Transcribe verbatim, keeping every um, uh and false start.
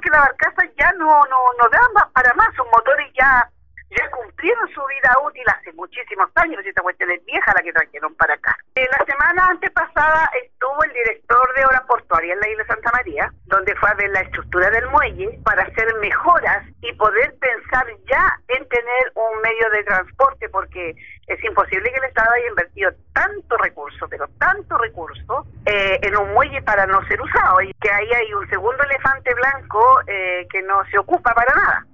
que las barcazas ya no, no, no dan más para más, sus motores ya, ya cumplieron su vida útil hace muchísimos años, esta cuestión es vieja la que trajeron para acá. Eh, la semana antepasada estuvo el director de obra portuaria en la isla de Santa María, donde fue a ver la estructura del muelle para hacer mejoras y poder pensar ya en tener un medio de transporte, porque es imposible que el Estado haya invertido tanto recurso, pero tanto recurso, eh, en un muelle para no ser usado, y que ahí hay un segundo elefante blanco eh, que no se ocupa para nada.